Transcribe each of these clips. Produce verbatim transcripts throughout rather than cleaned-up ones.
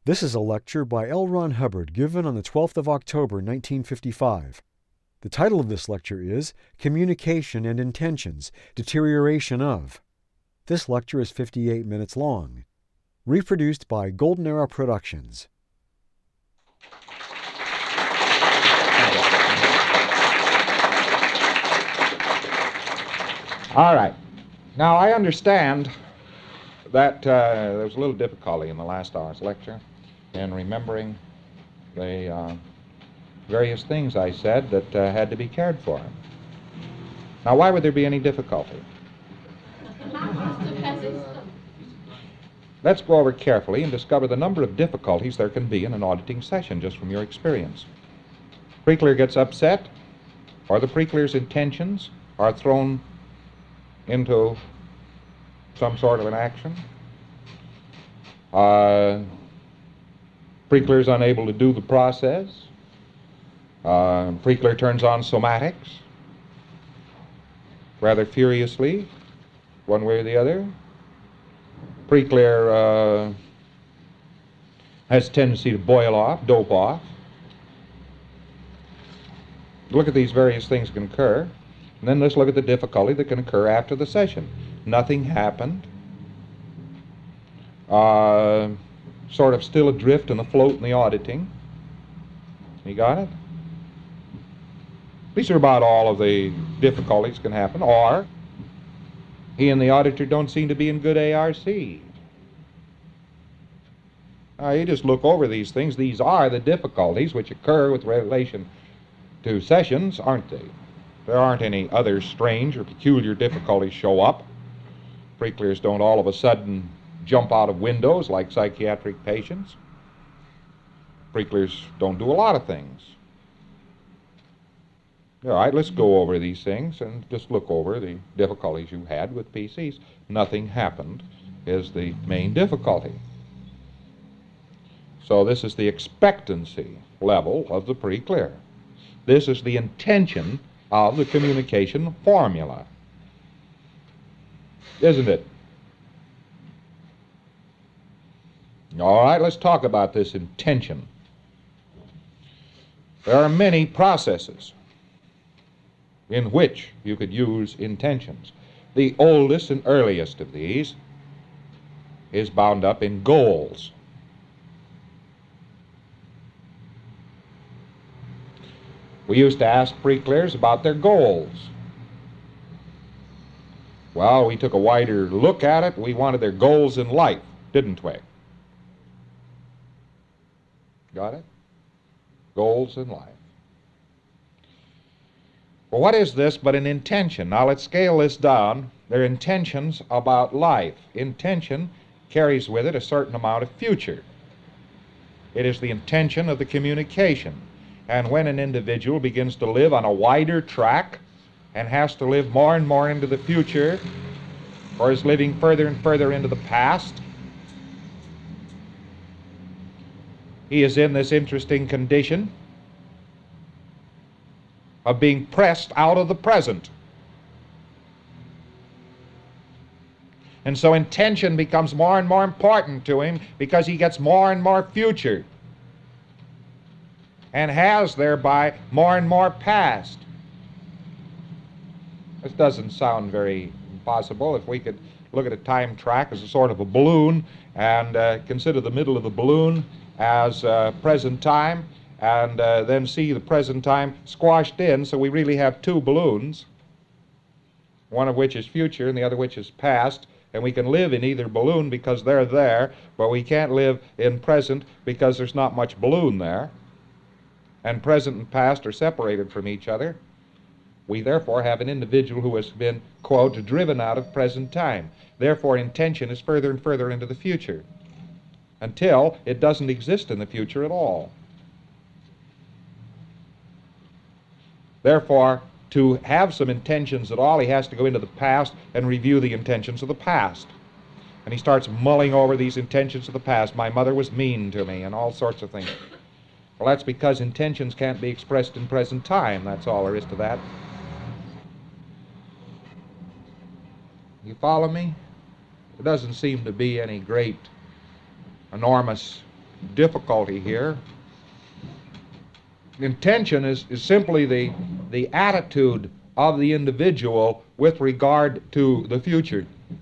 This is a lecture by L. Ron Hubbard given on the twelfth of October, nineteen fifty-five. The title of this lecture is Communication and Intentions, Deterioration of. This lecture is fifty-eight minutes long. Reproduced by Golden Era Productions. All right. Now, I understand that uh, there was a little difficulty in the last hour's lecture in remembering the uh, various things I said that uh, had to be cared for. Now, why would there be any difficulty? Let's go over carefully and discover the number of difficulties there can be in an auditing session, just from your experience. Pre-clear gets upset, or the pre-clear's intentions are thrown into some sort of an action. Uh, pre-clear's unable to do the process. Uh, pre-clear turns on somatics rather furiously, one way or the other. Pre-clear uh, has a tendency to boil off, dope off. Look at these various things that can occur, and then let's look at the difficulty that can occur after the session. Nothing happened. Uh, sort of still adrift and afloat in the auditing. You got it? These are about all of the difficulties that can happen. Or he and the auditor don't seem to be in good A R C. Now, you just look over these things. These are the difficulties which occur with relation to sessions, aren't they? There aren't any other strange or peculiar difficulties show up. Pre-clears don't all of a sudden jump out of windows like psychiatric patients. Pre-clears don't do a lot of things. All right, let's go over these things and just look over the difficulties you had with P Cs. Nothing happened is the main difficulty. So this is the expectancy level of the pre-clear. This is the intention of the communication formula. Isn't it? All right, let's talk about this intention. There are many processes in which you could use intentions. The oldest and earliest of these is bound up in goals. We used to ask pre-clears about their goals. Well, we took a wider look at it. We wanted their goals in life, didn't we? Got it? Goals in life. Well, what is this but an intention? Now, let's scale this down. They're intentions about life. Intention carries with it a certain amount of future. It is the intention of the communication. And when an individual begins to live on a wider track and has to live more and more into the future, or is living further and further into the past, he is in this interesting condition of being pressed out of the present. And so intention becomes more and more important to him because he gets more and more future and has thereby more and more past. This doesn't sound very impossible. If we could look at a time track as a sort of a balloon and uh, consider the middle of the balloon as uh, present time, and uh, then see the present time squashed in, so we really have two balloons, one of which is future and the other which is past, and we can live in either balloon because they're there, but we can't live in present because there's not much balloon there, and present and past are separated from each other. We therefore have an individual who has been, quote, driven out of present time. Therefore, intention is further and further into the future until it doesn't exist in the future at all. Therefore, to have some intentions at all, he has to go into the past and review the intentions of the past. And he starts mulling over these intentions of the past. My mother was mean to me and all sorts of things. Well, that's because intentions can't be expressed in present time. That's all there is to that. You follow me? There doesn't seem to be any great, enormous difficulty here. Intention is, is simply the, the attitude of the individual with regard to the future,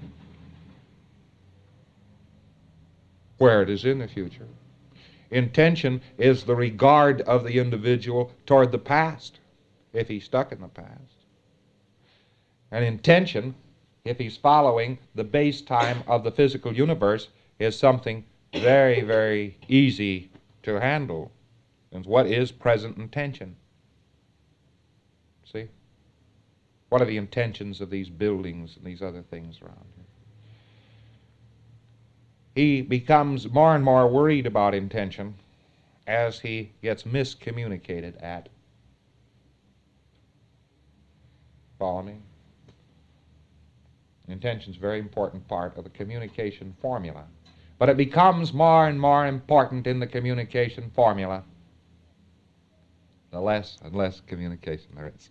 where it is in the future. Intention is the regard of the individual toward the past, if he's stuck in the past. And intention, if he's following the base time of the physical universe, is something very, very easy to handle. And what is present intention? See? What are the intentions of these buildings and these other things around here? He becomes more and more worried about intention as he gets miscommunicated at. Follow me? Intention is a very important part of the communication formula. But it becomes more and more important in the communication formula the less and less communication there is.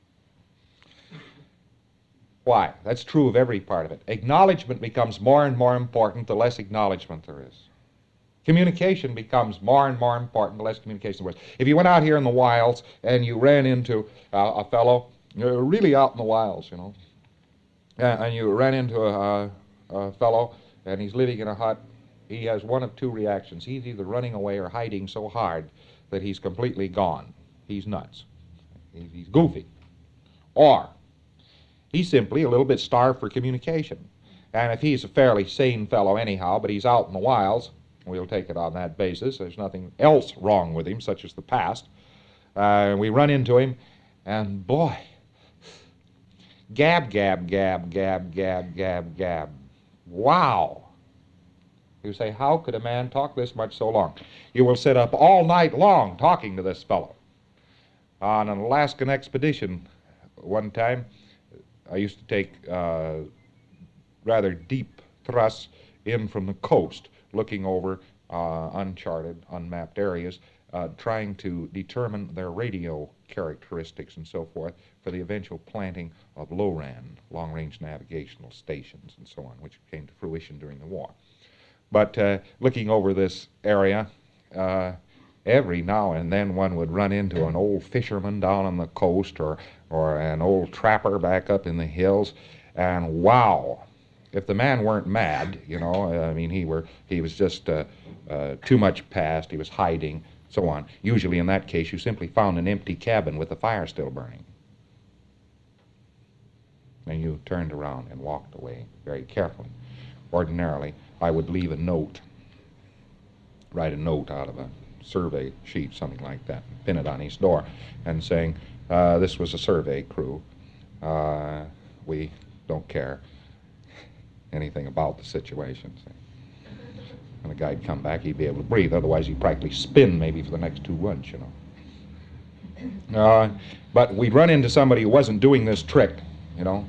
Why? That's true of every part of it. Acknowledgement becomes more and more important the less acknowledgement there is. Communication becomes more and more important the less communication there is. If you went out here in the wilds and you ran into uh, a fellow, you're really out in the wilds, you know, uh, and you ran into a, a fellow and he's living in a hut, he has one of two reactions. He's either running away or hiding so hard that he's completely gone. He's nuts. He's goofy. Or he's simply a little bit starved for communication. And if he's a fairly sane fellow anyhow, but he's out in the wilds, we'll take it on that basis. There's nothing else wrong with him, such as the past. Uh, we run into him, and boy, gab, gab, gab, gab, gab, gab, gab. Wow. You say, how could a man talk this much so long? You will sit up all night long talking to this fellow. On an Alaskan expedition one time, I used to take uh, rather deep thrusts in from the coast, looking over uh, uncharted, unmapped areas, uh, trying to determine their radio characteristics and so forth for the eventual planting of LORAN, long-range navigational stations and so on, which came to fruition during the war. But uh, looking over this area, uh, every now and then one would run into an old fisherman down on the coast or, or an old trapper back up in the hills, and wow, if the man weren't mad, you know, I mean, he were he was just uh, uh, too much past, he was hiding, so on. Usually in that case, you simply found an empty cabin with the fire still burning. And you turned around and walked away very carefully. Ordinarily, I would leave a note, write a note out of a survey sheet, something like that, and pin it on his door, and saying, uh, this was a survey crew. Uh, we don't care anything about the situation. When the guy'd come back, he'd be able to breathe. Otherwise, he'd practically spin maybe for the next two runs, you know. Uh, but we'd run into somebody who wasn't doing this trick, you know.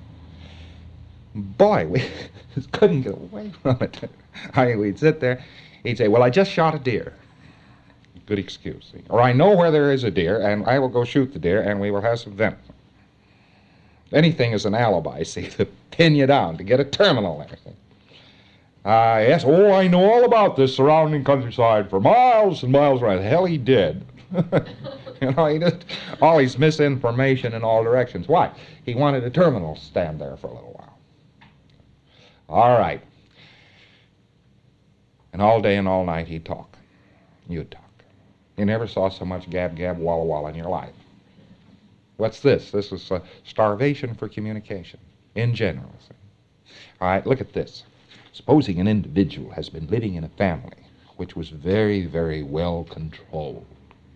Boy, we couldn't get away from it. I mean, we'd sit there. He'd say, well, I just shot a deer. Good excuse. See? Or I know where there is a deer, and I will go shoot the deer, and we will have some venison. Anything is an alibi, see, to pin you down, to get a terminal there. Ah, uh, yes, oh, I know all about this surrounding countryside for miles and miles around. The hell he did. You know, he just, all his misinformation in all directions. Why? He wanted a terminal to stand there for a little while. All right. And all day and all night he'd talk. You'd talk. You never saw so much gab, gab, walla, walla in your life. What's this? This is uh, starvation for communication, in general. See? All right, look at this. Supposing an individual has been living in a family which was very, very well controlled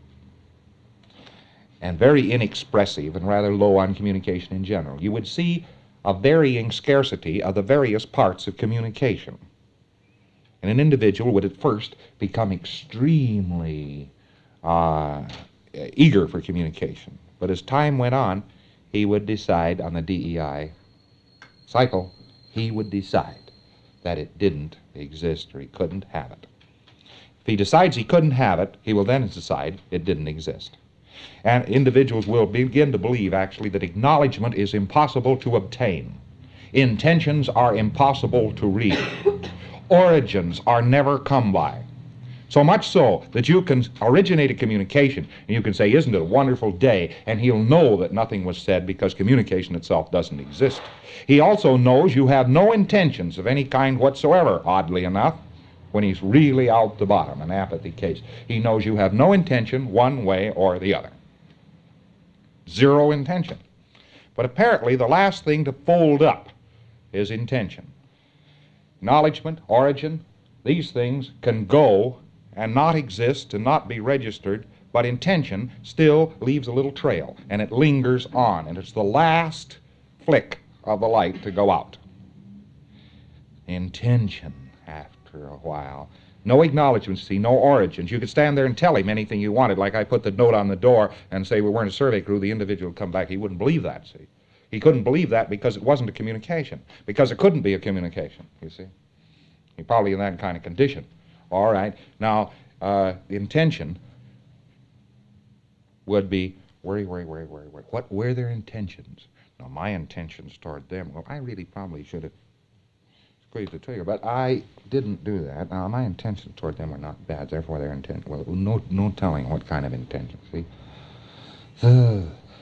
and very inexpressive and rather low on communication in general, you would see a varying scarcity of the various parts of communication. And an individual would at first become extremely uh, eager for communication. But as time went on, he would decide on the D E I cycle, he would decide that it didn't exist or he couldn't have it. If he decides he couldn't have it, he will then decide it didn't exist. And individuals will begin to believe, actually, that acknowledgement is impossible to obtain. Intentions are impossible to read. Origins are never come by. So much so that you can originate a communication and you can say, isn't it a wonderful day? And he'll know that nothing was said because communication itself doesn't exist. He also knows you have no intentions of any kind whatsoever, oddly enough, when he's really out the bottom, an apathy case. He knows you have no intention one way or the other. Zero intention. But apparently the last thing to fold up is intention. Acknowledgement, origin, these things can go and not exist and not be registered, but intention still leaves a little trail, and it lingers on, and it's the last flick of the light to go out. Intention, after a while. No acknowledgments, see, no origins. You could stand there and tell him anything you wanted, like I put the note on the door and say we weren't a survey crew, the individual would come back. He wouldn't believe that, see. He couldn't believe that because it wasn't a communication, because it couldn't be a communication, you see. He's probably in that kind of condition. All right. Now, uh, the intention would be, worry, worry, worry, worry, worry. What were their intentions? Now, my intentions toward them, well, I really probably should have squeezed the trigger, but I didn't do that. Now, my intentions toward them are not bad, therefore their intent, well, no, no telling what kind of intention, see? Uh.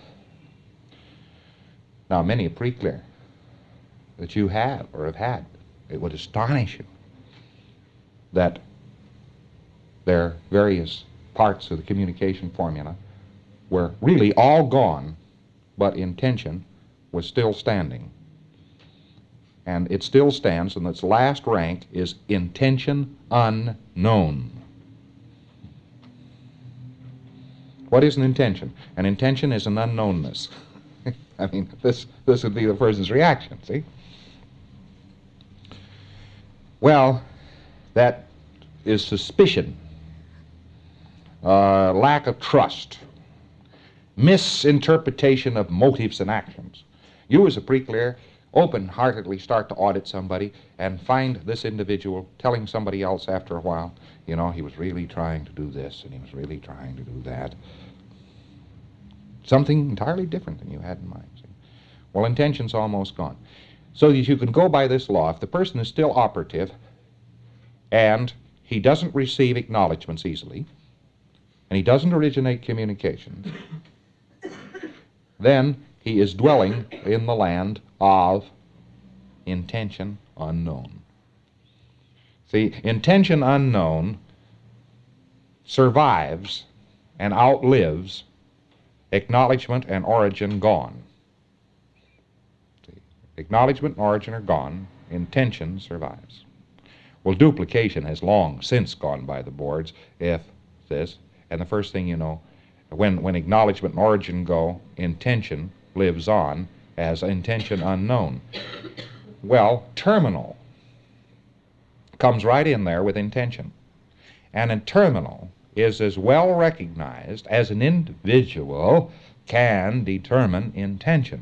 Now, many are pretty clear that you have or have had. It would astonish you that their various parts of the communication formula were really all gone, but intention was still standing. And it still stands, and its last rank is intention unknown. What is an intention? An intention is an unknownness. I mean, this, this would be the person's reaction, see? Well, that is suspicion, uh, lack of trust, misinterpretation of motives and actions. You as a pre-clear open-heartedly start to audit somebody and find this individual telling somebody else after a while, you know, he was really trying to do this and he was really trying to do that. Something entirely different than you had in mind. See? Well, intention's almost gone. So that you can go by this law, if the person is still operative and he doesn't receive acknowledgments easily, and he doesn't originate communications, then he is dwelling in the land of intention unknown. See, intention unknown survives and outlives acknowledgement and origin gone. See, acknowledgement and origin are gone, intention survives. Well, duplication has long since gone by the boards, if this, and the first thing you know, when, when acknowledgement and origin go, intention lives on as intention unknown. Well, terminal comes right in there with intention. And a terminal is as well recognized as an individual can determine intention.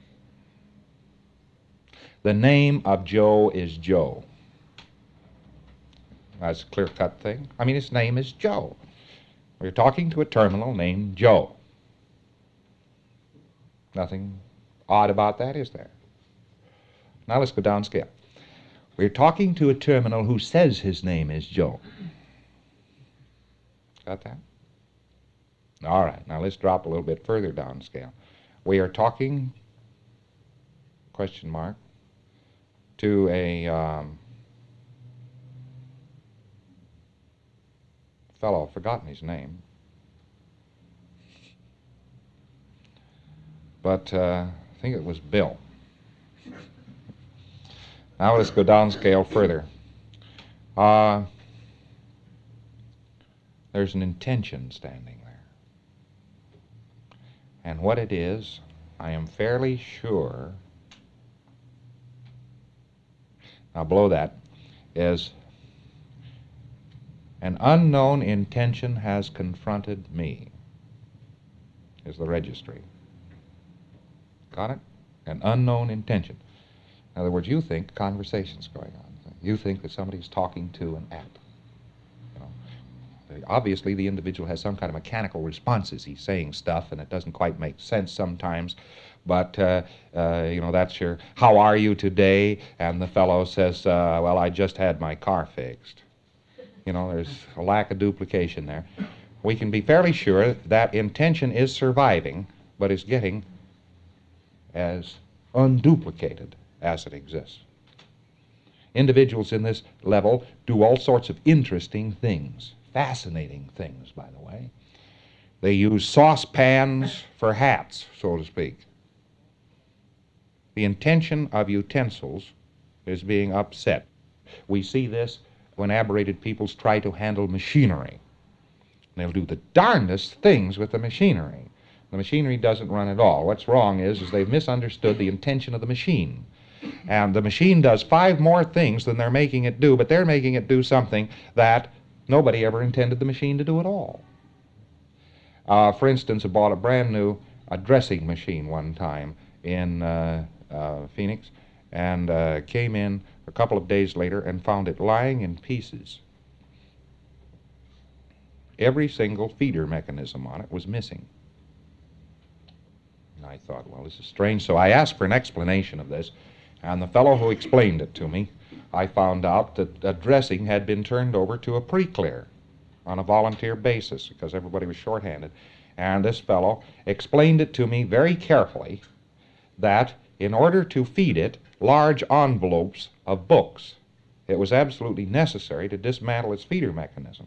The name of Joe is Joe. That's a clear-cut thing. I mean, his name is Joe. We're talking to a terminal named Joe. Nothing odd about that, is there? Now let's go downscale. We're talking to a terminal who says his name is Joe. Got that? All right, now let's drop a little bit further downscale. We are talking, question mark, to a um, fellow, I've forgotten his name, but uh, I think it was Bill. Now let's go downscale further. Uh, there's an intention standing there. And what it is, I am fairly sure, now below that, is an unknown intention has confronted me, is the registry. Got it? An unknown intention. In other words, you think conversation's going on. You think that somebody's talking to an app. You know, obviously, the individual has some kind of mechanical responses. He's saying stuff, and it doesn't quite make sense sometimes. But, uh, uh, you know, that's your, how are you today? And the fellow says, uh, well, I just had my car fixed. You you know, there's a lack of duplication there. We can be fairly sure that intention is surviving, but is getting as unduplicated as it exists. Individuals in this level do all sorts of interesting things, fascinating things, by the way. They use saucepans for hats, so to speak. The intention of utensils is being upset. We see this when aberrated peoples try to handle machinery. They'll do the darndest things with the machinery. The machinery doesn't run at all. What's wrong is, is they've misunderstood the intention of the machine. And the machine does five more things than they're making it do, but they're making it do something that nobody ever intended the machine to do at all. Uh, for instance, I bought a brand new uh, dressing machine one time in uh, uh, Phoenix, and uh, came in a couple of days later and found it lying in pieces. Every single feeder mechanism on it was missing. And I thought, well, this is strange. So I asked for an explanation of this, and the fellow who explained it to me, I found out that a dressing had been turned over to a pre-clear on a volunteer basis because everybody was shorthanded. And this fellow explained it to me very carefully that in order to feed it large envelopes of books, it was absolutely necessary to dismantle its feeder mechanism.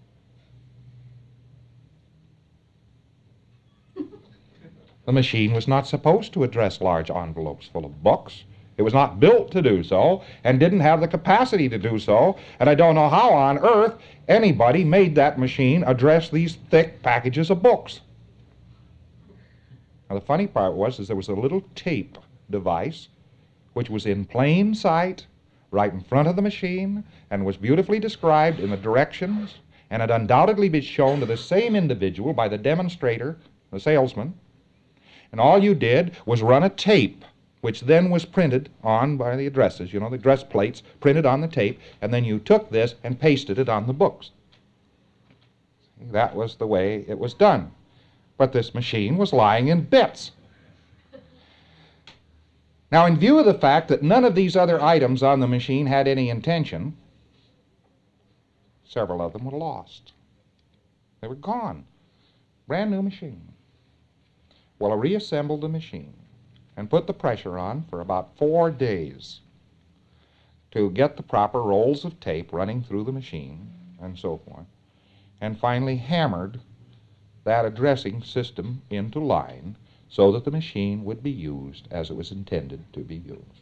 The machine was not supposed to address large envelopes full of books. It was not built to do so and didn't have the capacity to do so, and I don't know how on earth anybody made that machine address these thick packages of books. Now the funny part was is there was a little tape device which was in plain sight right in front of the machine and was beautifully described in the directions, and had undoubtedly been shown to the same individual by the demonstrator, the salesman. And all you did was run a tape, which then was printed on by the addresses, you know, the address plates printed on the tape, and then you took this and pasted it on the books. That was the way it was done. But this machine was lying in bits. Now, in view of the fact that none of these other items on the machine had any intention, several of them were lost. They were gone. Brand new machine. Well, I reassembled the machine and put the pressure on for about four days to get the proper rolls of tape running through the machine and so forth, and finally hammered that addressing system into line so that the machine would be used as it was intended to be used.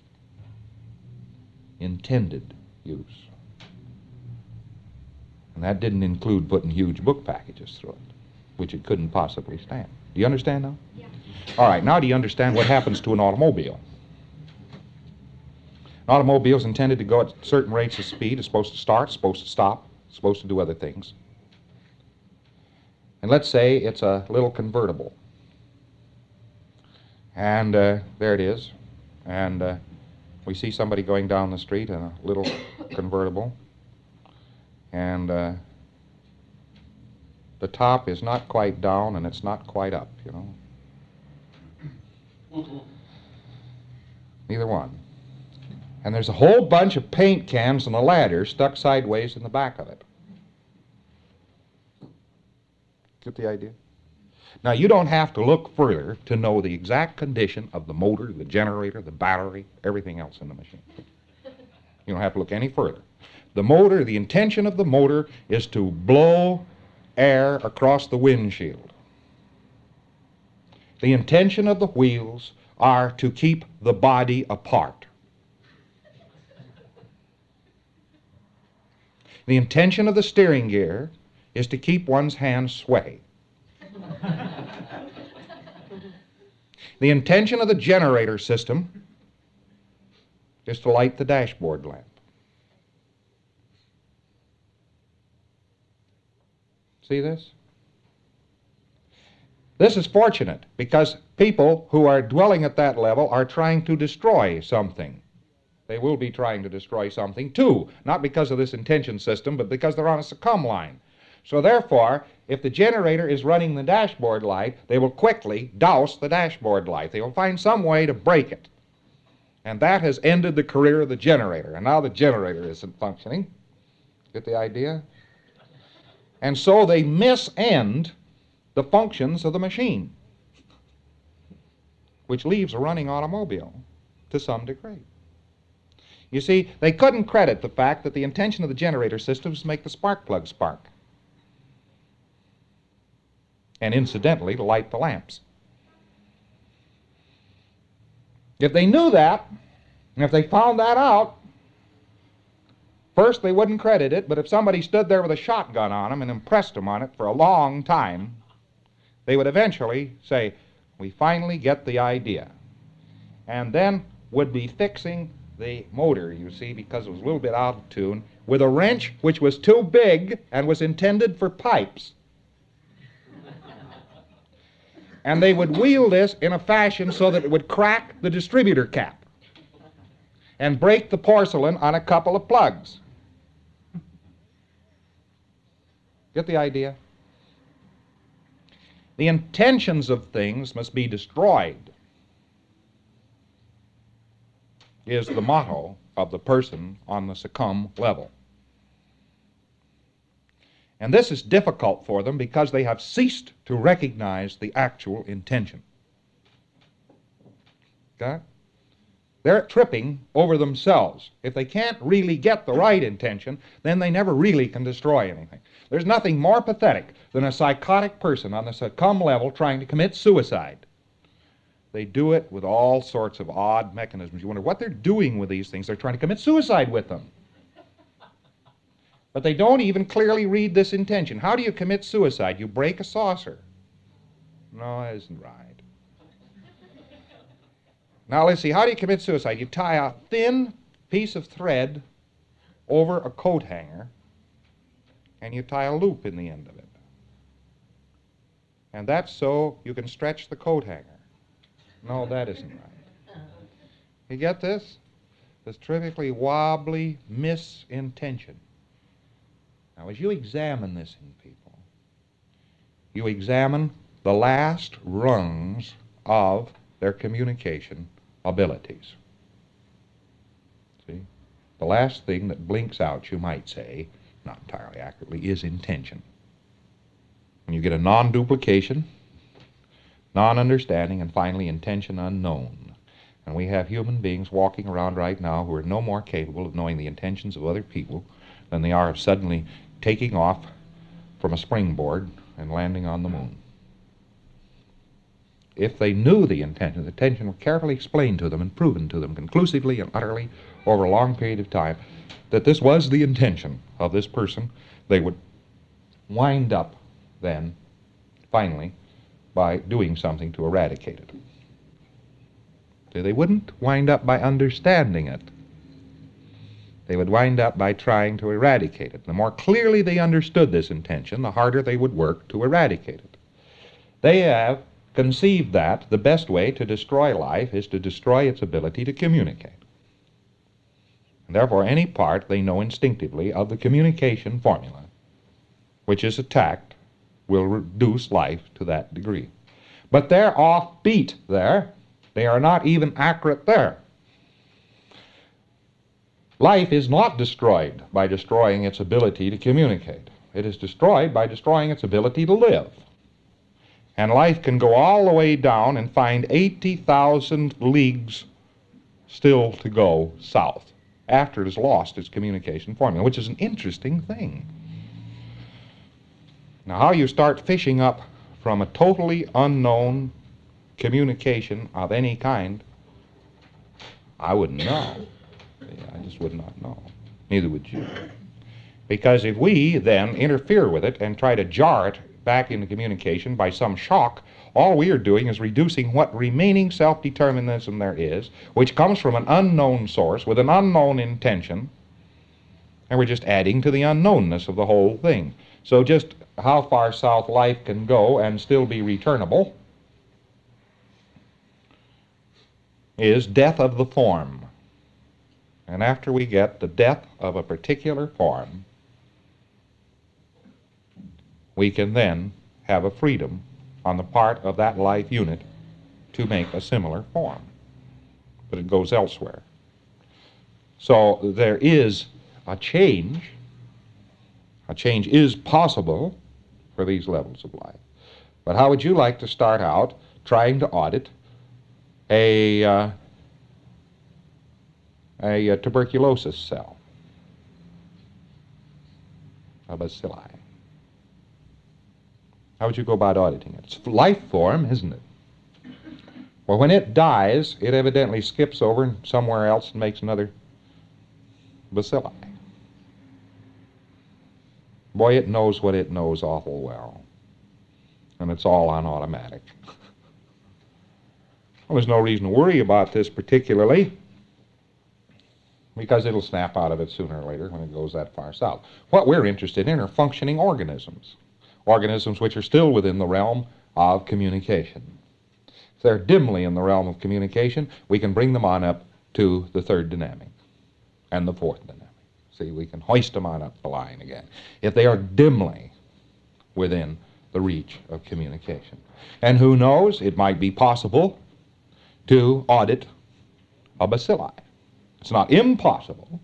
Intended use. And that didn't include putting huge book packages through it, which it couldn't possibly stand. Do you understand now? Yeah. All right, now do you understand what happens to an automobile? An automobile is intended to go at certain rates of speed. It's supposed to start, it's supposed to stop, it's supposed to do other things. And let's say it's a little convertible. And uh, there it is. And uh, we see somebody going down the street in a little convertible. And uh, the top is not quite down and it's not quite up, you know. Neither one. And there's a whole bunch of paint cans and a ladder stuck sideways in the back of it. Get the idea? Now, you don't have to look further to know the exact condition of the motor, the generator, the battery, everything else in the machine. You don't have to look any further. The motor, the intention of the motor is to blow air across the windshield. The intention of the wheels are to keep the body apart. The intention of the steering gear is to keep one's hands sweaty. The intention of the generator system is to light the dashboard lamp. See this? This is fortunate because people who are dwelling at that level are trying to destroy something. They will be trying to destroy something too, not because of this intention system, but because they're on a succumb line. So therefore, if the generator is running the dashboard light, they will quickly douse the dashboard light. They will find some way to break it. And that has ended the career of the generator. And now the generator isn't functioning. Get the idea? And so they misend the functions of the machine, which leaves a running automobile to some degree. You see, they couldn't credit the fact that the intention of the generator system is to make the spark plug spark, and incidentally to light the lamps. If they knew that, and if they found that out, first they wouldn't credit it, but if somebody stood there with a shotgun on them and impressed them on it for a long time, they would eventually say, we finally get the idea. And then would be fixing the motor, you see, because it was a little bit out of tune, with a wrench which was too big and was intended for pipes. And they would wheel this in a fashion so that it would crack the distributor cap and break the porcelain on a couple of plugs. Get the idea? The intentions of things must be destroyed, is the motto of the person on the succumb level. And this is difficult for them because they have ceased to recognize the actual intention. Okay? They're tripping over themselves. If they can't really get the right intention, then they never really can destroy anything. There's nothing more pathetic than a psychotic person on the succumb level trying to commit suicide. They do it with all sorts of odd mechanisms. You wonder what they're doing with these things. They're trying to commit suicide with them. But they don't even clearly read this intention. How do you commit suicide? You break a saucer. No, that isn't right. Now let's see, how do you commit suicide? You tie a thin piece of thread over a coat hanger and you tie a loop in the end of it. And that's so you can stretch the coat hanger. No, that isn't right. You get this? This terrifically wobbly misintention. Now, as you examine this in people, you examine the last rungs of their communication abilities. See? The last thing that blinks out, you might say, not entirely accurately, is intention. When you get a non-duplication, non-understanding, and finally intention unknown. And we have human beings walking around right now who are no more capable of knowing the intentions of other people than they are of suddenly taking off from a springboard and landing on the moon. If they knew the intention, the intention were carefully explained to them and proven to them conclusively and utterly over a long period of time that this was the intention of this person, they would wind up then, finally, by doing something to eradicate it. So they wouldn't wind up by understanding it. They would wind up by trying to eradicate it. The more clearly they understood this intention, the harder they would work to eradicate it. They have conceived that the best way to destroy life is to destroy its ability to communicate. And therefore, any part they know instinctively of the communication formula which is attacked will reduce life to that degree. But they're off beat there. They are not even accurate there. Life is not destroyed by destroying its ability to communicate. It is destroyed by destroying its ability to live. And life can go all the way down and find eighty thousand leagues still to go south after it has lost its communication formula, which is an interesting thing. Now, how you start fishing up from a totally unknown communication of any kind, I wouldn't know. I just would not know. Neither would you. Because if we then interfere with it and try to jar it back into communication by some shock, all we are doing is reducing what remaining self-determinism there is, which comes from an unknown source with an unknown intention, and we're just adding to the unknownness of the whole thing. So just how far south life can go and still be returnable is death of the form. And after we get the death of a particular form, we can then have a freedom on the part of that life unit to make a similar form. But it goes elsewhere. So there is a change, A change is possible for these levels of life. But how would you like to start out trying to audit a, uh, a, a tuberculosis cell, a bacilli? How would you go about auditing it? It's life form, isn't it? Well, when it dies, it evidently skips over somewhere else and makes another bacilli. Boy, it knows what it knows awful well. And it's all on automatic. Well, there's no reason to worry about this particularly, because it'll snap out of it sooner or later when it goes that far south. What we're interested in are functioning organisms, organisms which are still within the realm of communication. If they're dimly in the realm of communication, we can bring them on up to the third dynamic and the fourth dynamic. See, we can hoist them on up the line again. If they are dimly within the reach of communication. And who knows, it might be possible to audit a bacilli. It's not impossible,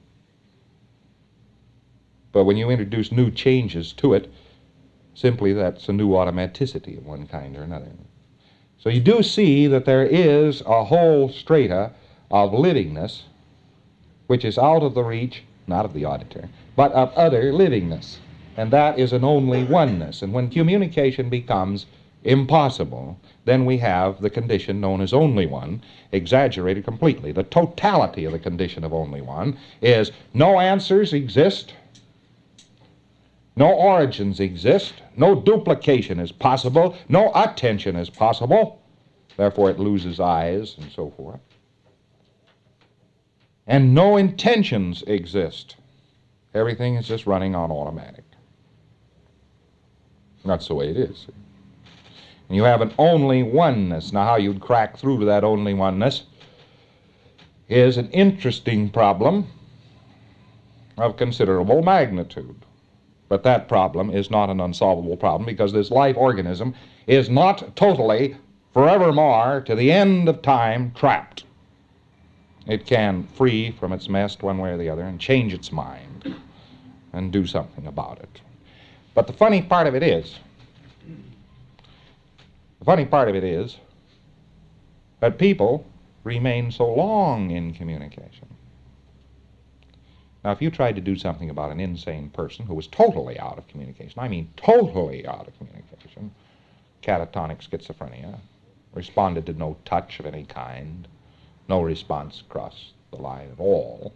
but when you introduce new changes to it, simply that's a new automaticity of one kind or another. So you do see that there is a whole strata of livingness which is out of the reach, not of the auditor, but of other livingness. And that is an only oneness. And when communication becomes impossible, then we have the condition known as only one, exaggerated completely. The totality of the condition of only one is no answers exist, no origins exist, no duplication is possible, no attention is possible, therefore it loses eyes and so forth. And no intentions exist. Everything is just running on automatic. That's the way it is. And you have an only oneness. Now, how you'd crack through to that only oneness is an interesting problem of considerable magnitude. But that problem is not an unsolvable problem, because this life organism is not totally, forevermore, to the end of time, trapped. It can free from its nest one way or the other and change its mind and do something about it. But the funny part of it is, the funny part of it is that people remain so long in communication. Now, if you tried to do something about an insane person who was totally out of communication, I mean totally out of communication, catatonic schizophrenia, responded to no touch of any kind, no response across the line at all,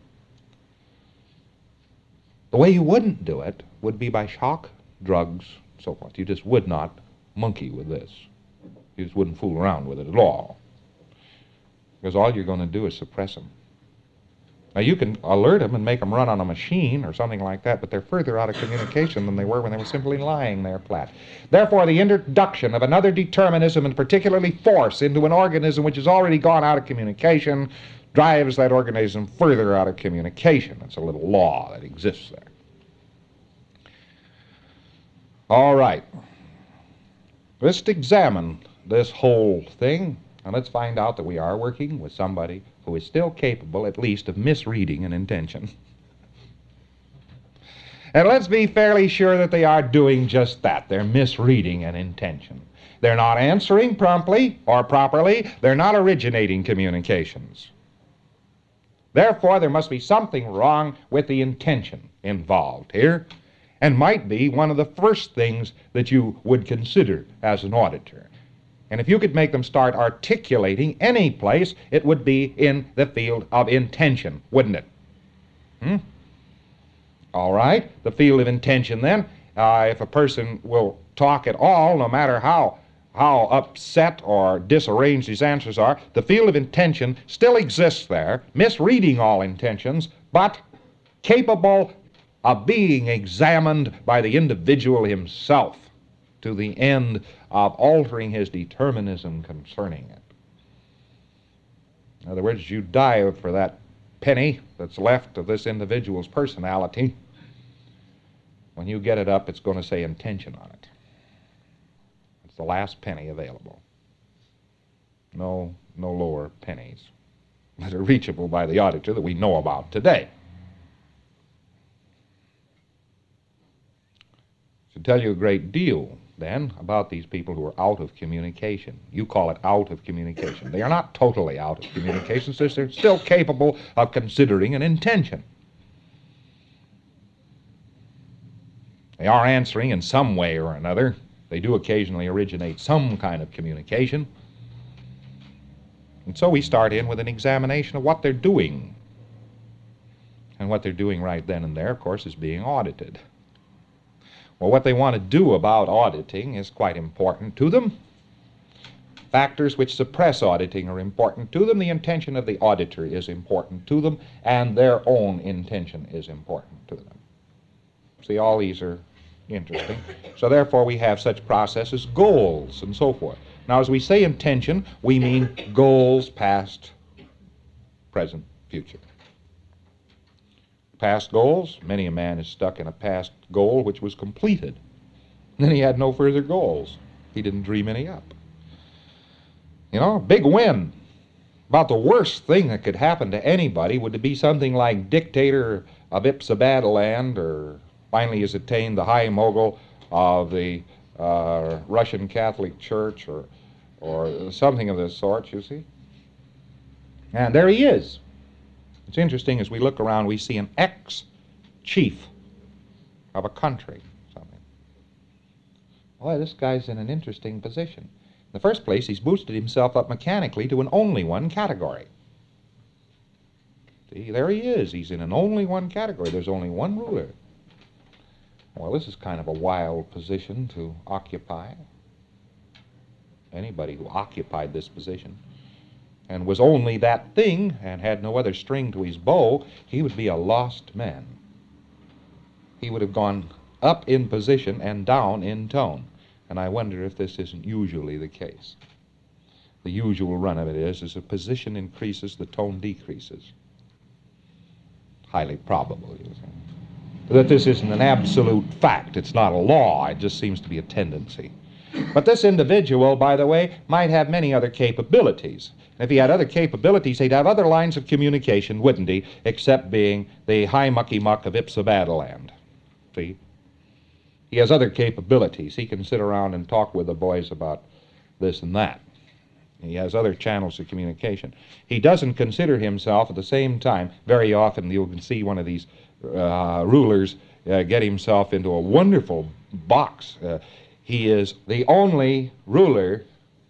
the way you wouldn't do it would be by shock, drugs, so forth. You just would not monkey with this. You just wouldn't fool around with it at all. Because all you're going to do is suppress them. Now, you can alert them and make them run on a machine or something like that, but they're further out of communication than they were when they were simply lying there flat. Therefore, the introduction of another determinism, and particularly force, into an organism which has already gone out of communication drives that organism further out of communication. It's a little law that exists there. All right. Let's examine this whole thing, and let's find out that we are working with somebody who is still capable, at least, of misreading an intention. And let's be fairly sure that they are doing just that. They're misreading an intention. They're not answering promptly or properly. They're not originating communications. Therefore, there must be something wrong with the intention involved here, and might be one of the first things that you would consider as an auditor. And if you could make them start articulating any place, it would be in the field of intention, wouldn't it? Hmm? All right, the field of intention then, uh, if a person will talk at all, no matter how, how upset or disarranged his answers are, the field of intention still exists there, misreading all intentions, but capable of being examined by the individual himself to the end of altering his determinism concerning it. In other words, you dive for that penny that's left of this individual's personality. When you get it up, it's going to say intention on it. It's the last penny available. No, no lower pennies that are reachable by the auditor that we know about today. Should tell you a great deal, then, about these people who are out of communication. You call it out of communication. They are not totally out of communication, since they're still capable of considering an intention. They are answering in some way or another. They do occasionally originate some kind of communication. And so we start in with an examination of what they're doing. And what they're doing right then and there, of course, is being audited. Well, what they want to do about auditing is quite important to them. Factors which suppress auditing are important to them. The intention of the auditor is important to them, and their own intention is important to them. See, all these are interesting. So therefore, we have such processes, goals, and so forth. Now, as we say intention, we mean goals, past, present, future. Past goals, many a man is stuck in a past goal which was completed. And then he had no further goals. He didn't dream any up. You know, big win. About the worst thing that could happen to anybody would be something like dictator of Ipsabadaland, or finally has attained the high mogul of the uh, Russian Catholic Church, or, or something of this sort, you see. And there he is. It's interesting, as we look around, we see an ex-chief of a country. Something. Boy, this guy's in an interesting position. In the first place, he's boosted himself up mechanically to an only one category. See, there he is. He's in an only one category. There's only one ruler. Well, this is kind of a wild position to occupy. Anybody who occupied this position and was only that thing and had no other string to his bow, he would be a lost man. He would have gone up in position and down in tone. And I wonder if this isn't usually the case. The usual run of it is, as the position increases, the tone decreases. Highly probable, you see. That this isn't an absolute fact. It's not a law. It just seems to be a tendency. But this individual, by the way, might have many other capabilities. If he had other capabilities, he'd have other lines of communication, wouldn't he, except being the high mucky-muck of Ipsabadaland. See? He has other capabilities. He can sit around and talk with the boys about this and that. He has other channels of communication. He doesn't consider himself at the same time. Very often you can see one of these uh, rulers uh, get himself into a wonderful box. Uh, he is the only ruler,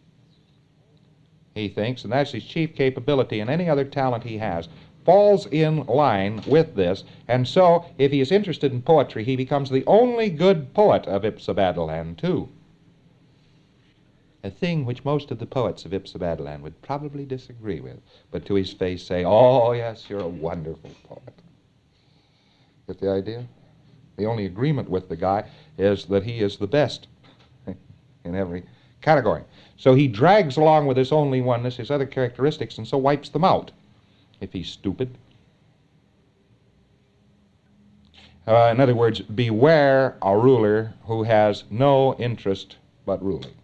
he thinks, and that's his chief capability, and any other talent he has falls in line with this. And so, if he is interested in poetry, he becomes the only good poet of Ipsabadaland, too. A thing which most of the poets of Ipsabadaland would probably disagree with, but to his face say, "Oh, yes, you're a wonderful poet." Get the idea? The only agreement with the guy is that he is the best in every category. So he drags along with his only oneness, his other characteristics, and so wipes them out, if he's stupid. Uh, in other words, beware a ruler who has no interest but ruling.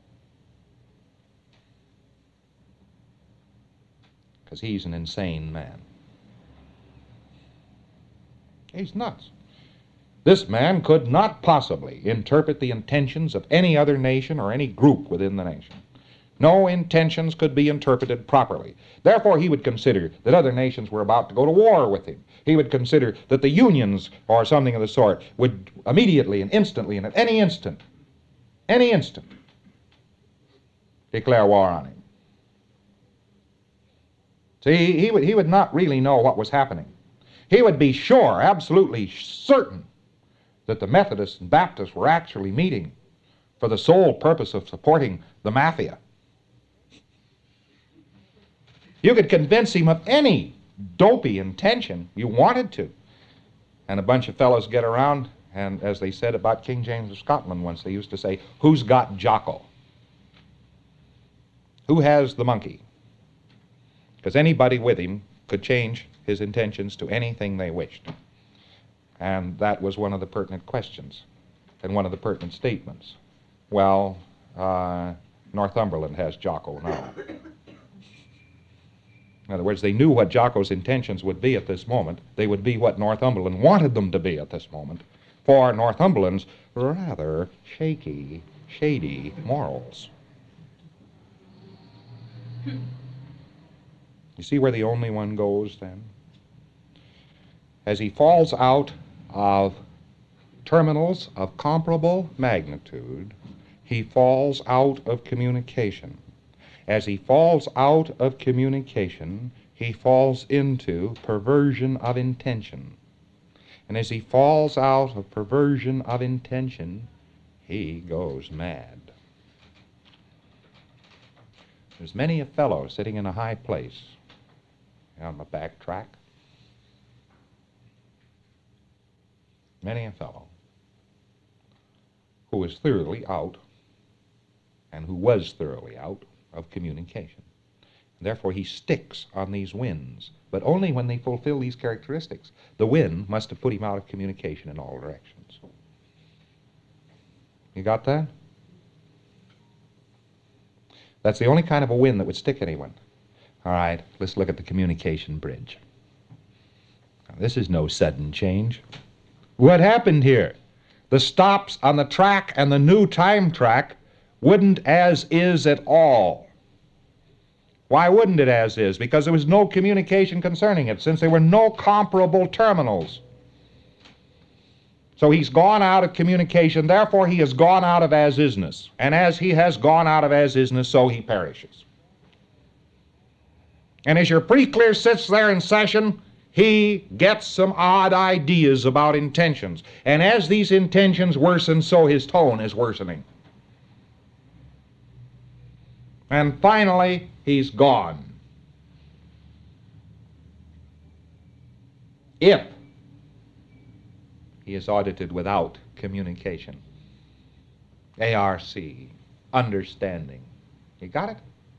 Because he's an insane man. He's nuts. This man could not possibly interpret the intentions of any other nation or any group within the nation. No intentions could be interpreted properly. Therefore, he would consider that other nations were about to go to war with him. He would consider that the unions, or something of the sort, would immediately and instantly and at any instant, any instant, declare war on him. See, he would, he would not really know what was happening. He would be sure, absolutely certain, that the Methodists and Baptists were actually meeting for the sole purpose of supporting the mafia. You could convince him of any dopey intention you wanted to. And a bunch of fellows get around, and as they said about King James of Scotland once, they used to say, "Who's got Jocko? Who has the monkey?" Because anybody with him could change his intentions to anything they wished. And that was one of the pertinent questions and one of the pertinent statements. Well, uh, Northumberland has Jocko now. In other words, they knew what Jocko's intentions would be at this moment. They would be what Northumberland wanted them to be at this moment. for Northumberland's rather shaky, shady morals. You see where the only one goes then? As he falls out of terminals of comparable magnitude, he falls out of communication. As he falls out of communication, he falls into perversion of intention. And as he falls out of perversion of intention, he goes mad. There's many a fellow sitting in a high place on the back track. Many a fellow who is thoroughly out, and who was thoroughly out, of communication. Therefore, he sticks on these winds, but only when they fulfill these characteristics. The wind must have put him out of communication in all directions. You got that? That's the only kind of a wind that would stick anyone. All right, let's look at the communication bridge. Now, this is no sudden change. What happened here? The stops on the track and the new time track wouldn't as is at all. Why wouldn't it as is? Because there was no communication concerning it, since there were no comparable terminals. So he's gone out of communication, therefore he has gone out of as-isness. And as he has gone out of as-isness, so he perishes. And as your pre-clear sits there in session, he gets some odd ideas about intentions. And as these intentions worsen, so his tone is worsening. And finally, he's gone. If he is audited without communication. A R C, understanding. You got it?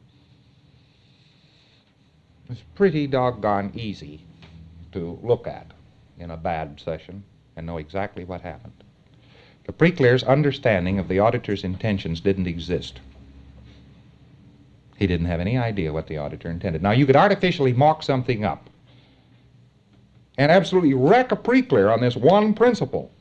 It's pretty doggone easy to look at in a bad session and know exactly what happened. The pre-clear's understanding of the auditor's intentions didn't exist. He didn't have any idea what the auditor intended. Now, you could artificially mock something up and absolutely wreck a pre-clear on this one principle.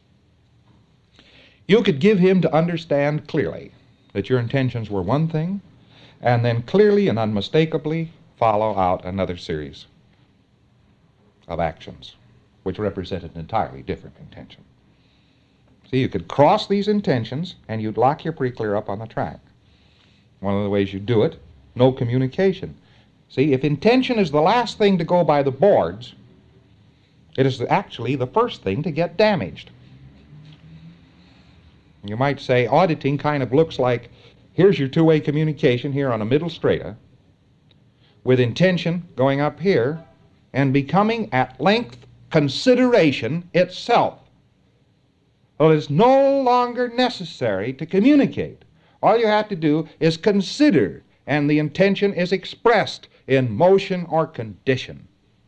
You could give him to understand clearly that your intentions were one thing, and then clearly and unmistakably follow out another series of actions which represented an entirely different intention. See, you could cross these intentions and you'd lock your pre-clear up on the track. One of the ways you do it, no communication. See, if intention is the last thing to go by the boards, it is actually the first thing to get damaged. You might say auditing kind of looks like, here's your two-way communication here on a middle strata, with intention going up here, and becoming at length consideration itself. Well, it's no longer necessary to communicate. All you have to do is consider, and the intention is expressed in motion or condition.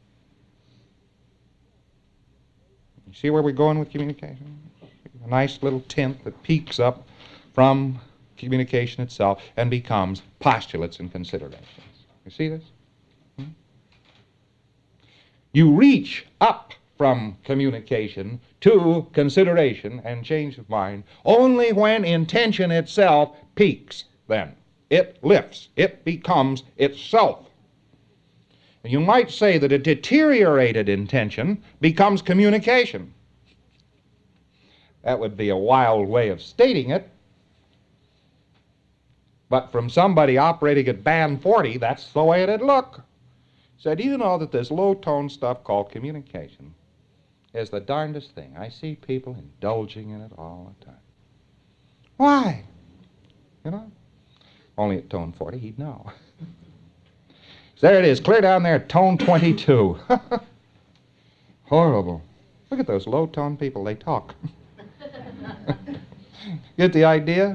You see where we're going with communication? A nice little tint that peaks up from communication itself and becomes postulates and considerations. You see this? Hmm? You reach up from communication to consideration and change of mind only when intention itself peaks then. It lifts. It becomes itself. You might say that a deteriorated intention becomes communication. That would be a wild way of stating it. But from somebody operating at band forty, that's the way it'd look. So do you know that this low-tone stuff called communication is the darndest thing? I see people indulging in it all the time. Why? You know? Only at tone forty, he'd know. So there it is, clear down there at tone twenty-two. Horrible. Look at those low-tone people, they talk. Get the idea?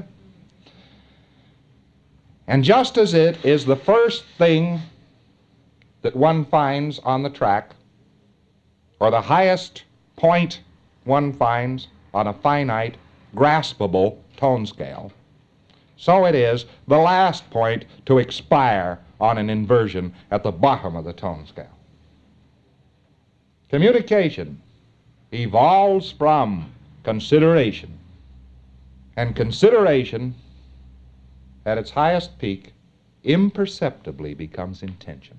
And just as it is the first thing that one finds on the track, or the highest point one finds on a finite, graspable tone scale, so it is the last point to expire on an inversion at the bottom of the tone scale. Communication evolves from consideration. And consideration, at its highest peak, imperceptibly becomes intention.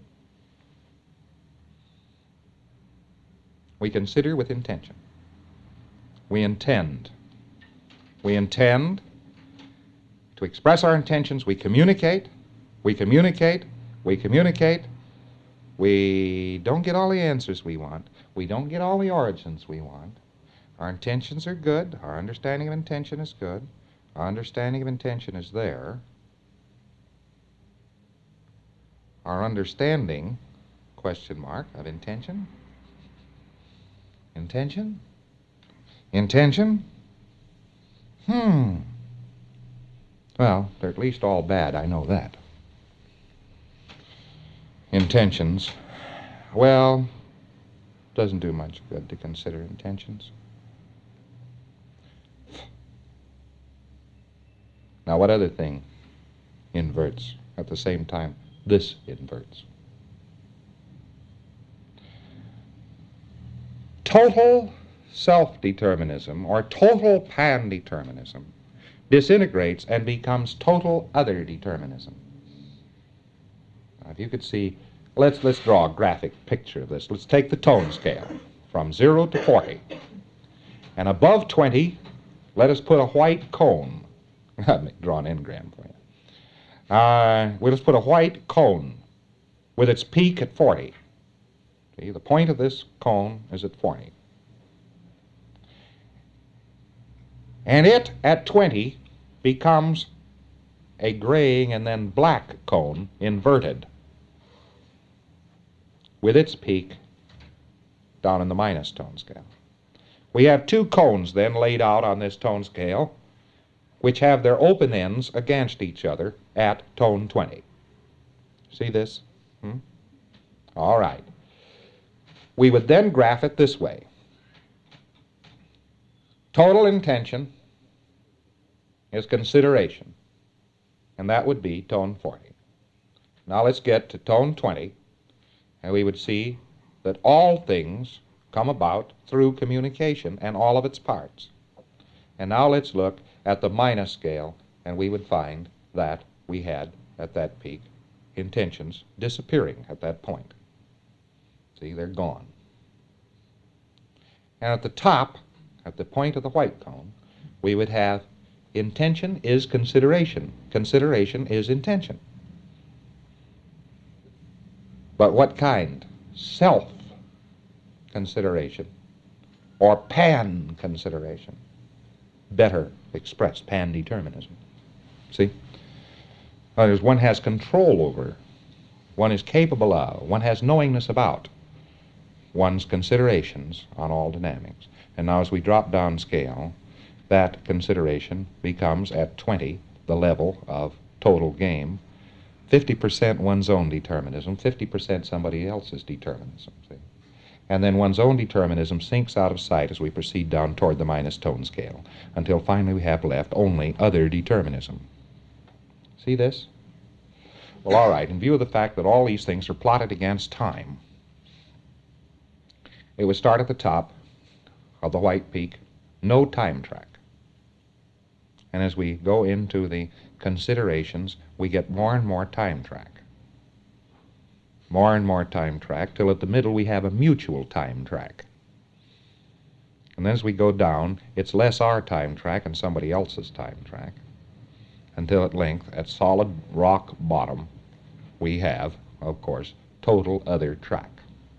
We consider with intention. We intend. We intend to express our intentions. We communicate. We communicate. We communicate. We don't get all the answers we want. We don't get all the origins we want. Our intentions are good. Our understanding of intention is good. Our understanding of intention is there. Our understanding, question mark, of intention. Intention? Intention? Hmm. Well, they're at least all bad, I know that. Intentions. Well, doesn't do much good to consider intentions. Now, what other thing inverts at the same time? This inverts. Total self-determinism, or total pan-determinism, disintegrates and becomes total other determinism. Now, if you could see, let's, let's draw a graphic picture of this. Let's take the tone scale from zero to forty. And above twenty, let us put a white cone. I'll draw an engram for you. Uh, we'll just put a white cone with its peak at forty. See, the point of this cone is at forty. And it, at twenty, becomes a graying and then black cone, inverted, with its peak down in the minus tone scale. We have two cones then laid out on this tone scale, which have their open ends against each other at tone twenty. See this? Hmm? All right. We would then graph it this way. Total intention is consideration, and that would be tone forty. Now let's get to tone twenty, and we would see that all things come about through communication and all of its parts. And now let's look at the minus scale, and we would find that we had, at that peak, intentions disappearing at that point. See, they're gone. And at the top, at the point of the white cone, we would have intention is consideration. Consideration is intention. But what kind? Self-consideration or pan-consideration. Better expressed, pan-determinism. See? In other words, one has control over, one is capable of, one has knowingness about one's considerations on all dynamics. And now as we drop down scale, that consideration becomes, at twenty, the level of total game. fifty percent one's own determinism, fifty percent somebody else's determinism. See? And then one's own determinism sinks out of sight as we proceed down toward the minus tone scale, until finally we have left only other determinism. See this? Well, all right, in view of the fact that all these things are plotted against time, it would start at the top of the white peak, no time track. And as we go into the considerations, we get more and more time track. More and more time track, till at the middle we have a mutual time track. And then as we go down, it's less our time track and somebody else's time track, until at length, at solid rock bottom, we have, of course, total other track.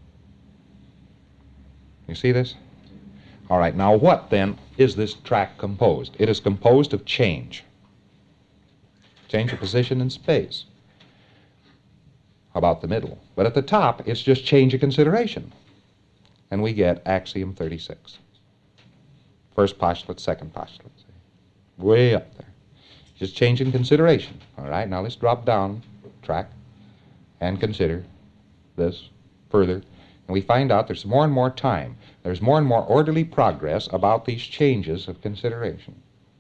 You see this? All right, now what then is this track composed? It is composed of change. Change of position in space. About the middle. But at the top, it's just change of consideration. And we get axiom thirty-six. First postulate, second postulate. Way up there. Just change in consideration. All right, now let's drop down track and consider this further. And we find out there's more and more time. There's more and more orderly progress about these changes of consideration.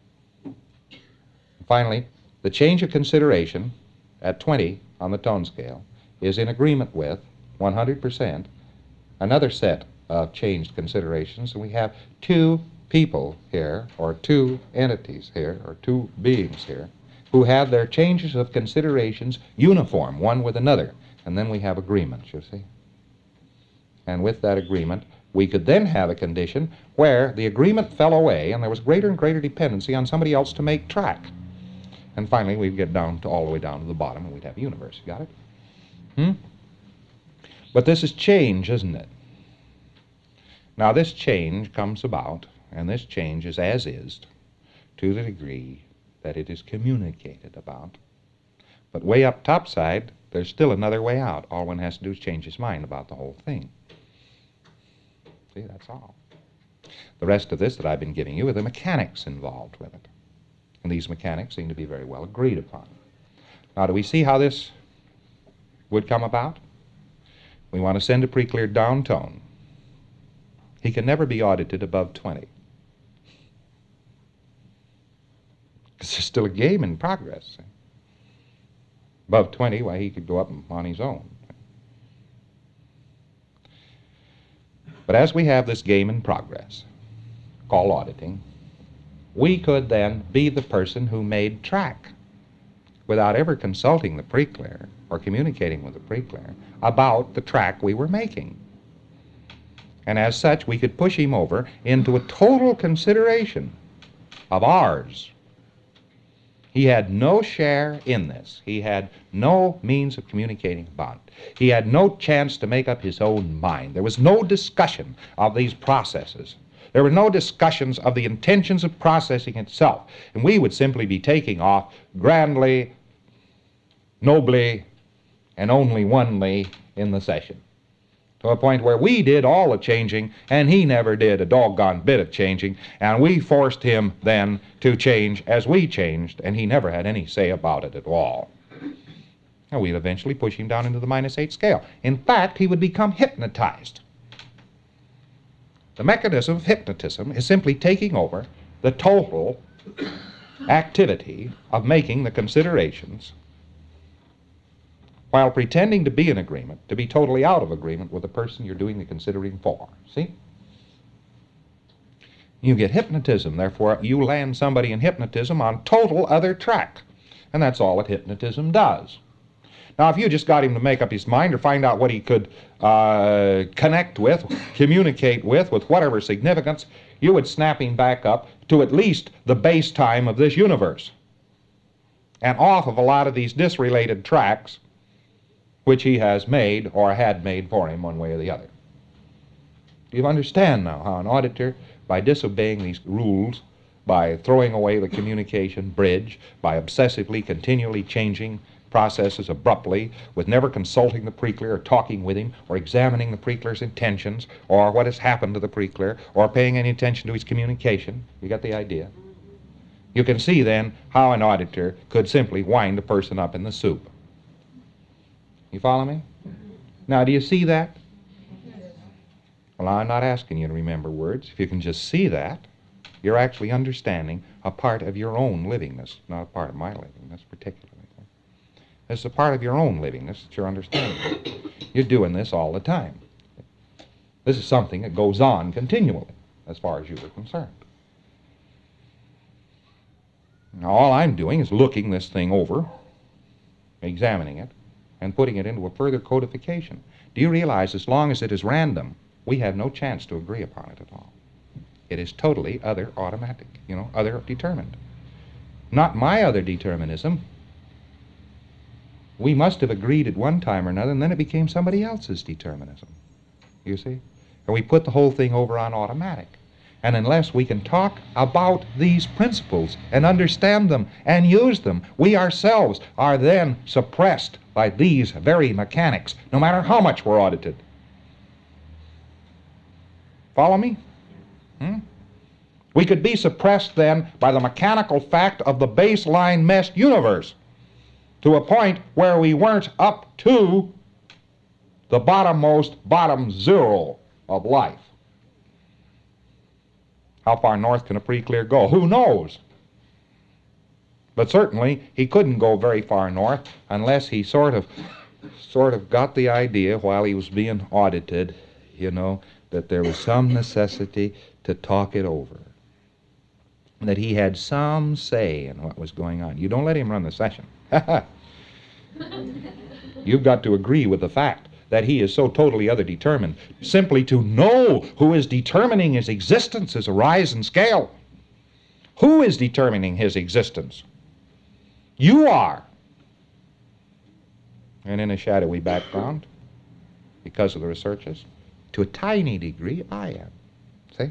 Finally, the change of consideration at twenty on the tone scale is in agreement with one hundred percent another set of changed considerations, and we have two people here, or two entities here, or two beings here, who had their changes of considerations uniform, one with another. And then we have agreements, you see. And with that agreement, we could then have a condition where the agreement fell away and there was greater and greater dependency on somebody else to make track. And finally, we'd get down to all the way down to the bottom and we'd have a universe. Got it? Hmm? But this is change, isn't it? Now, this change comes about, and this change is as is to the degree that it is communicated about. But way up topside, there's still another way out. All one has to do is change his mind about the whole thing. See, that's all. The rest of this that I've been giving you are the mechanics involved with it. And these mechanics seem to be very well agreed upon. Now, do we see how this would come about? We want to send a pre-cleared down tone. He can never be audited above twenty. It's still a game in progress. See? Above twenty, why, he could go up on his own. But as we have this game in progress, called auditing, we could then be the person who made track without ever consulting the pre-clear or communicating with the pre-clear about the track we were making. And as such, we could push him over into a total consideration of ours. He had no share in this. He had no means of communicating about it. He had no chance to make up his own mind. There was no discussion of these processes. There were no discussions of the intentions of processing itself. And we would simply be taking off grandly, nobly, and only onely in the session, to a point where we did all the changing, and he never did a doggone bit of changing, and we forced him then to change as we changed, and he never had any say about it at all. And we'd eventually push him down into the minus eight scale. In fact, he would become hypnotized. The mechanism of hypnotism is simply taking over the total activity of making the considerations while pretending to be in agreement, to be totally out of agreement with the person you're doing the considering for. See? You get hypnotism, therefore you land somebody in hypnotism on total other track. And that's all that hypnotism does. Now, if you just got him to make up his mind or find out what he could uh, connect with, communicate with, with whatever significance, you would snap him back up to at least the base time of this universe and off of a lot of these disrelated tracks which he has made or had made for him one way or the other. Do you understand now how an auditor, by disobeying these rules, by throwing away the communication bridge, by obsessively, continually changing processes abruptly, with never consulting the pre-clear or talking with him or examining the pre-clear's intentions or what has happened to the pre-clear or paying any attention to his communication? You got the idea? You can see then how an auditor could simply wind a person up in the soup. You follow me? Now, do you see that? Well, I'm not asking you to remember words. If you can just see that, you're actually understanding a part of your own livingness, not a part of my livingness particularly. This is a part of your own livingness that you're understanding. You're doing this all the time. This is something that goes on continually, as far as you are concerned. Now, all I'm doing is looking this thing over, examining it, and putting it into a further codification. Do you realize as long as it is random, we have no chance to agree upon it at all? It is totally other automatic, you know, other determined. Not my other determinism. We must have agreed at one time or another, and then it became somebody else's determinism. You see? And we put the whole thing over on automatic. And unless we can talk about these principles and understand them and use them, we ourselves are then suppressed by these very mechanics, no matter how much we're audited. Follow me? Hmm? We could be suppressed then by the mechanical fact of the baseline meshed universe to a point where we weren't up to the bottommost bottom zero of life. How far north can a pre-clear go? Who knows? But certainly he couldn't go very far north unless he sort of sort of got the idea while he was being audited, you know, that there was some necessity to talk it over. that he had some say in what was going on. You don't let him run the session. You've got to agree with the fact that he is so totally other determined. Simply to know who is determining his existence is a rise in scale. Who is determining his existence? You are. And in a shadowy background, because of the researches, to a tiny degree, I am. See?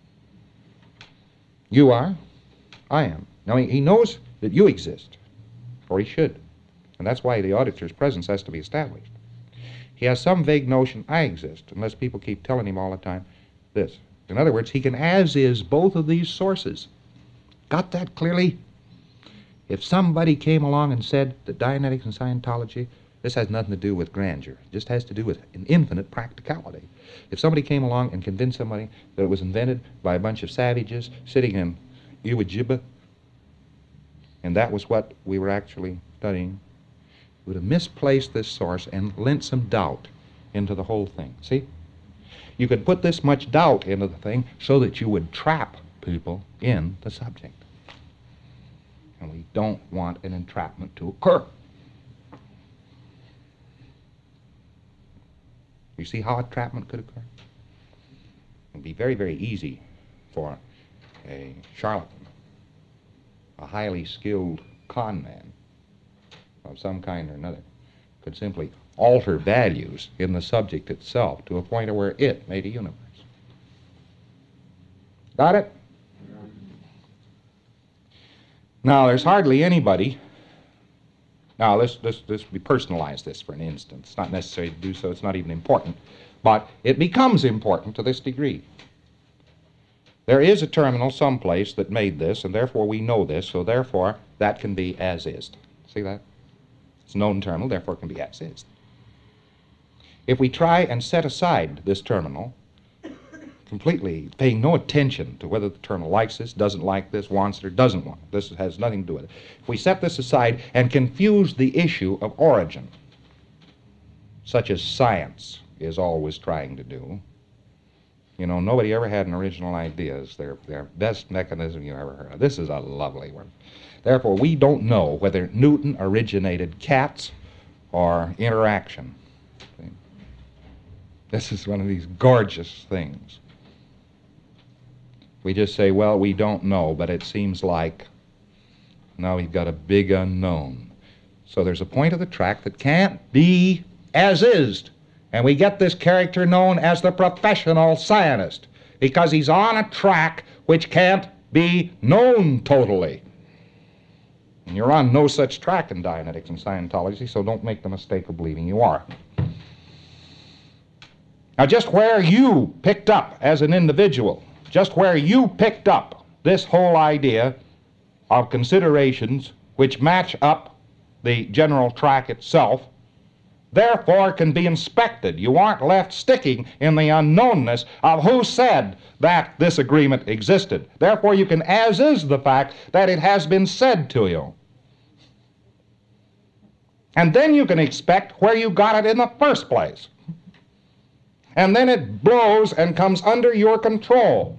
You are, I am. Now, he, he knows that you exist, or he should. And that's why the auditor's presence has to be established. He has some vague notion, I exist, unless people keep telling him all the time this. In other words, he can as-is both of these sources. Got that clearly? If somebody came along and said that Dianetics and Scientology, this has nothing to do with grandeur. It just has to do with an infinite practicality. If somebody came along and convinced somebody that it was invented by a bunch of savages sitting in Iwo Jima, and that was what we were actually studying, would have misplaced this source and lent some doubt into the whole thing. See? You could put this much doubt into the thing so that you would trap people in the subject. And we don't want an entrapment to occur. You see how entrapment could occur? It would be very, very easy for a charlatan, a highly skilled con man of some kind or another, could simply alter values in the subject itself to a point where it made a universe. Got it? Now, there's hardly anybody. Now, let's, let's, let's personalize this for an instant. It's not necessary to do so. It's not even important. But it becomes important to this degree. There is a terminal someplace that made this, and therefore we know this, so therefore that can be as is. See that? It's a known terminal, therefore it can be as is. If we try and set aside this terminal, completely paying no attention to whether the terminal likes this, doesn't like this, wants it, or doesn't want it. This has nothing to do with it. If we set this aside and confuse the issue of origin, such as science is always trying to do, you know, nobody ever had an original idea. It's their, their best mechanism you ever heard of. This is a lovely one. Therefore, we don't know whether Newton originated cats or interaction. See? This is one of these gorgeous things. We just say, well, we don't know, but it seems like now we've got a big unknown. So there's a point of the track that can't be as is. And we get this character known as the professional scientist because he's on a track which can't be known totally. And you're on no such track in Dianetics and Scientology, so don't make the mistake of believing you are. Now, just where you picked up as an individual, just where you picked up this whole idea of considerations which match up the general track itself, therefore can be inspected. You aren't left sticking in the unknownness of who said that this agreement existed. Therefore, you can as is the fact that it has been said to you. And then you can expect where you got it in the first place. And then it blows and comes under your control.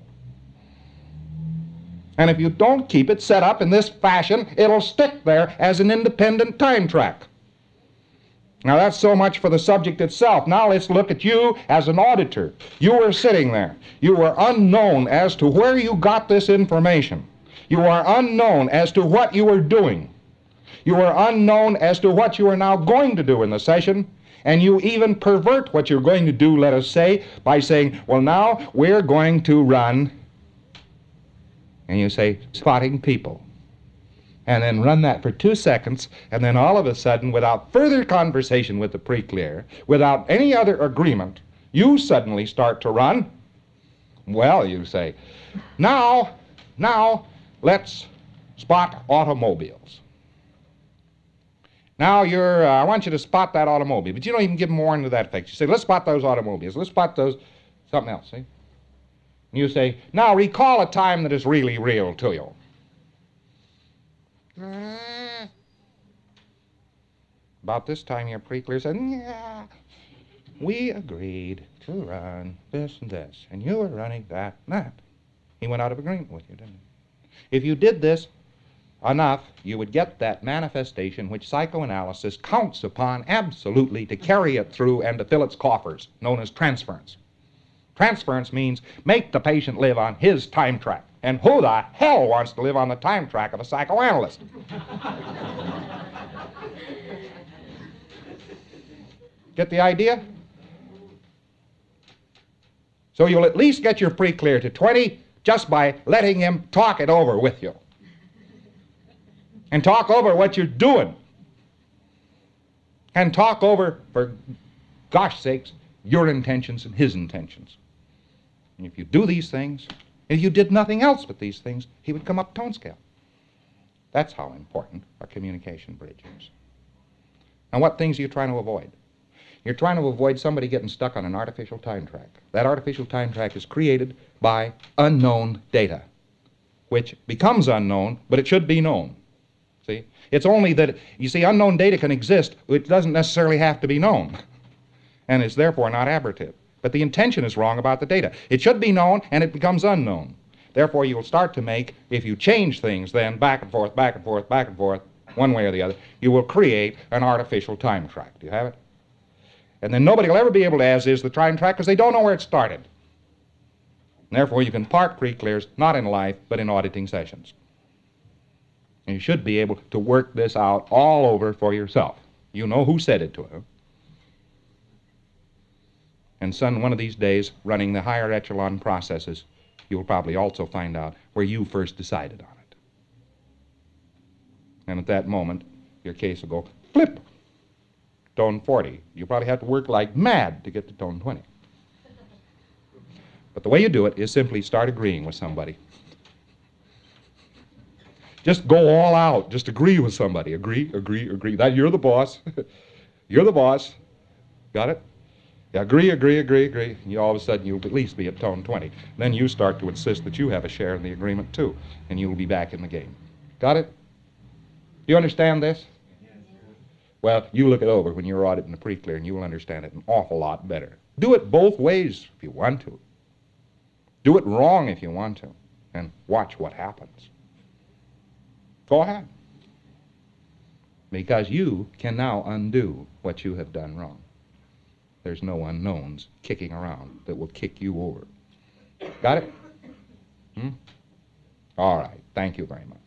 And if you don't keep it set up in this fashion, it'll stick there as an independent time track. Now, that's so much for the subject itself. Now let's look at you as an auditor. You were sitting there. You were unknown as to where you got this information. You are unknown as to what you were doing. You are unknown as to what you are now going to do in the session. And you even pervert what you're going to do, let us say, by saying, well, now we're going to run, and you say, spotting people. And then run that for two seconds, and then all of a sudden, without further conversation with the pre-clear, without any other agreement, you suddenly start to run. Well, you say, now, now, let's spot automobiles. Now, you're, uh, I want you to spot that automobile, but you don't even give more into that effect. You say, let's spot those automobiles. Let's spot those, something else, see? And you say, now recall a time that is really real to you. About this time, your pre-clear said, yeah, we agreed to run this and this, and you were running that and that. He went out of agreement with you, didn't he? If you did this enough, you would get that manifestation which psychoanalysis counts upon absolutely to carry it through and to fill its coffers, known as transference. Transference means make the patient live on his time track. And who the hell wants to live on the time track of a psychoanalyst? Get the idea? So you'll at least get your pre-clear to twenty just by letting him talk it over with you. And talk over what you're doing. And talk over, for gosh sakes, your intentions and his intentions. And if you do these things, if you did nothing else but these things, he would come up tone scale. That's how important a communication bridge is. Now, what things are you trying to avoid? You're trying to avoid somebody getting stuck on an artificial time track. That artificial time track is created by unknown data, which becomes unknown, but it should be known. See? It's only that, you see, unknown data can exist, it doesn't necessarily have to be known, and it's therefore not aberrative. But the intention is wrong about the data. It should be known, and it becomes unknown. Therefore, you'll start to make, if you change things then back and forth, back and forth, back and forth, one way or the other, you will create an artificial time track. Do you have it? And then nobody will ever be able to as is the time track because they don't know where it started. And therefore, you can park pre-clears not in life, but in auditing sessions. And you should be able to work this out all over for yourself. You know who said it to you. And son, one of these days, running the higher echelon processes, you'll probably also find out where you first decided on it. And at that moment, your case will go, flip, tone forty. You probably have to work like mad to get to tone twenty. But the way you do it is simply start agreeing with somebody. Just go all out. Just agree with somebody. Agree, agree, agree. That you're the boss. You're the boss. Got it? Yeah, agree, agree, agree, agree. You all of a sudden you'll at least be at tone twenty. Then you start to insist that you have a share in the agreement too, and you'll be back in the game. Got it? You understand this? Well, you look it over when you're auditing the pre-clear, and you will understand it an awful lot better. Do it both ways if you want to. Do it wrong if you want to, and watch what happens. Go ahead. Because you can now undo what you have done wrong. There's no unknowns kicking around that will kick you over. Got it? Hmm? All right. Thank you very much.